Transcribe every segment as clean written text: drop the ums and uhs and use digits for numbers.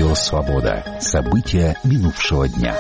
Радио «Свобода». События минувшего дня.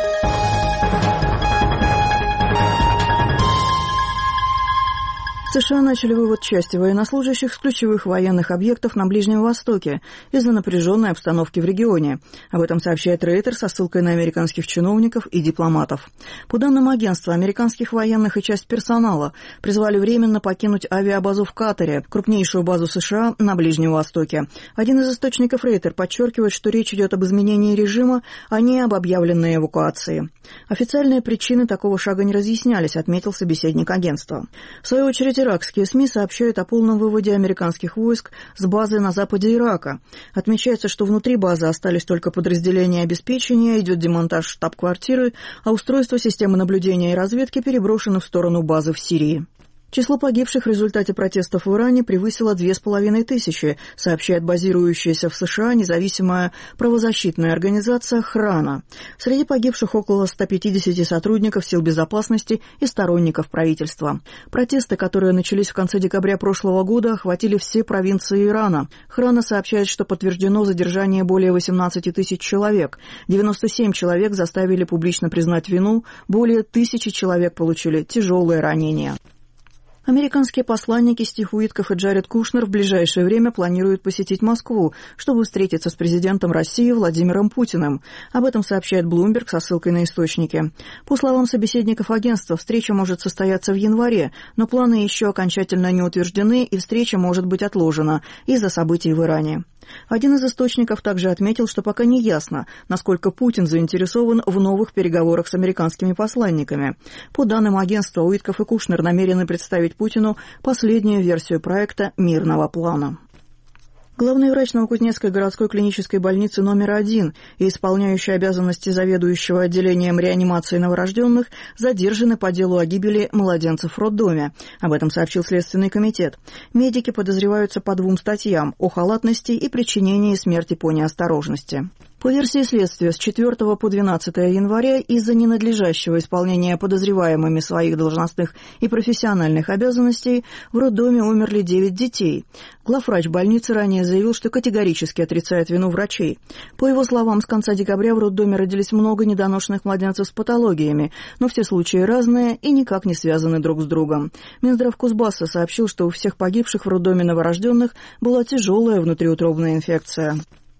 США начали вывод части военнослужащих с ключевых военных объектов на Ближнем Востоке из-за напряженной обстановки в регионе. Об этом сообщает Рейтер со ссылкой на американских чиновников и дипломатов. По данным агентства, американских военных и часть персонала призвали временно покинуть авиабазу в Катаре, крупнейшую базу США на Ближнем Востоке. Один из источников Рейтер подчеркивает, что речь идет об изменении режима, а не об объявленной эвакуации. Официальные причины такого шага не разъяснялись, отметил собеседник агентства. В свою очередь, иракские СМИ сообщают о полном выводе американских войск с базы на западе Ирака. Отмечается, что внутри базы остались только подразделения обеспечения, идет демонтаж штаб-квартиры, а устройство системы наблюдения и разведки переброшено в сторону базы в Сирии. Число погибших в результате протестов в Иране превысило 2500, сообщает базирующаяся в США независимая правозащитная организация «Храна». Среди погибших около 150 сотрудников сил безопасности и сторонников правительства. Протесты, которые начались в конце декабря прошлого года, охватили все провинции Ирана. «Храна» сообщает, что подтверждено задержание более 18 тысяч человек. 97 человек заставили публично признать вину, более 1000 человек получили тяжелые ранения. Американские посланники Стив Уитков и Джаред Кушнер в ближайшее время планируют посетить Москву, чтобы встретиться с президентом России Владимиром Путиным. Об этом сообщает Bloomberg со ссылкой на источники. По словам собеседников агентства, встреча может состояться в январе, но планы еще окончательно не утверждены, и встреча может быть отложена из-за событий в Иране. Один из источников также отметил, что пока не ясно, насколько Путин заинтересован в новых переговорах с американскими посланниками. По данным агентства, Уитков и Кушнер намерены представить Путину последнюю версию проекта мирного плана. Главный врач Новокузнецкой городской клинической больницы номер 1 и исполняющий обязанности заведующего отделением реанимации новорожденных задержаны по делу о гибели младенцев в роддоме. Об этом сообщил Следственный комитет. Медики подозреваются по 2 статьям – о халатности и причинении смерти по неосторожности. По версии следствия, с 4 по 12 января из-за ненадлежащего исполнения подозреваемыми своих должностных и профессиональных обязанностей в роддоме умерли 9 детей. Главврач больницы ранее заявил, что категорически отрицает вину врачей. По его словам, с конца декабря в роддоме родились много недоношенных младенцев с патологиями, но все случаи разные и никак не связаны друг с другом. Минздрав Кузбасса сообщил, что у всех погибших в роддоме новорожденных была тяжелая внутриутробная инфекция.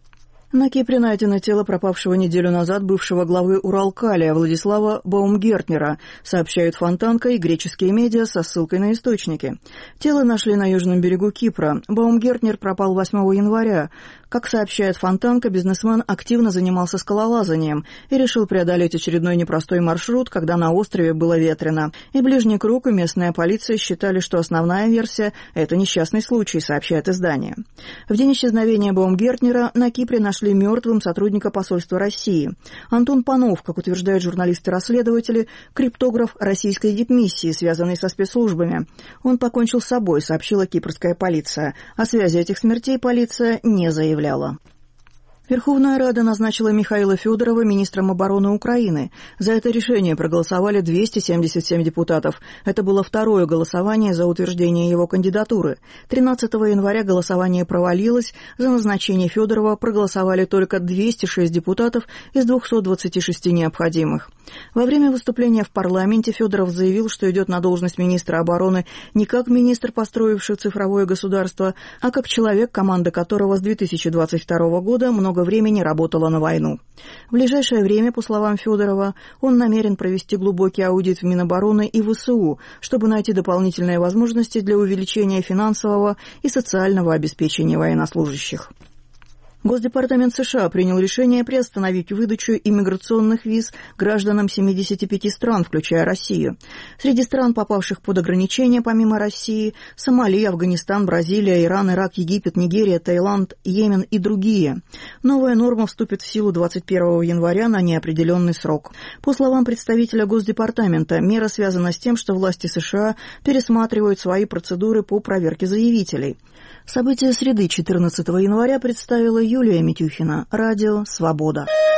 На Кипре найдено тело пропавшего неделю назад бывшего главы Уралкалия Владислава Баумгертнера, сообщают Фонтанка и греческие медиа со ссылкой на источники. Тело нашли на южном берегу Кипра. Баумгертнер пропал 8 января. Как сообщает Фонтанка, бизнесмен активно занимался скалолазанием и решил преодолеть очередной непростой маршрут, когда на острове было ветрено. И ближний круг, и местная полиция считали, что основная версия – это несчастный случай, сообщает издание. В день исчезновения Баумгертнера на Кипре нашли мертвым сотрудника посольства России. Антон Панов, как утверждают журналисты-расследователи, криптограф российской дипмиссии, связанный со спецслужбами. Он покончил с собой, сообщила кипрская полиция. О связи этих смертей полиция не заявляла. Верховная Рада назначила Михаила Федорова министром обороны Украины. За это решение проголосовали 277 депутатов. Это было второе голосование за утверждение его кандидатуры. 13 января голосование провалилось. За назначение Федорова проголосовали только 206 депутатов из 226 необходимых. Во время выступления в парламенте Федоров заявил, что идет на должность министра обороны не как министр, построивший цифровое государство, а как человек, команда которого с 2022 года много времени работала на войну. В ближайшее время, по словам Федорова, он намерен провести глубокий аудит в Минобороны и ВСУ, чтобы найти дополнительные возможности для увеличения финансового и социального обеспечения военнослужащих. Госдепартамент США принял решение приостановить выдачу иммиграционных виз гражданам 75 стран, включая Россию. Среди стран, попавших под ограничения помимо России, Сомали, Афганистан, Бразилия, Иран, Ирак, Египет, Нигерия, Таиланд, Йемен и другие. Новая норма вступит в силу 21 января на неопределенный срок. По словам представителя Госдепартамента, мера связана с тем, что власти США пересматривают свои процедуры по проверке заявителей. События среды 14 января представила Юлия Митюхина. Радио «Свобода».